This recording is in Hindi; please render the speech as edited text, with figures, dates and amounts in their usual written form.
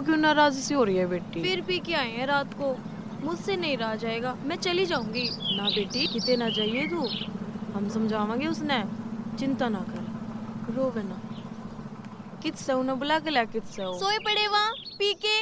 क्यों नाराज सी हो रही है बेटी? फिर पी के आए हैं रात को, मुझसे नहीं रहा जाएगा, मैं चली जाऊंगी। ना बेटी किते ना जाइए तू, हम समझावांगे उसने, चिंता ना कर, रोवे ना। कित से उन्हें बुला के ला, कित से सोए पड़े वहाँ पी के।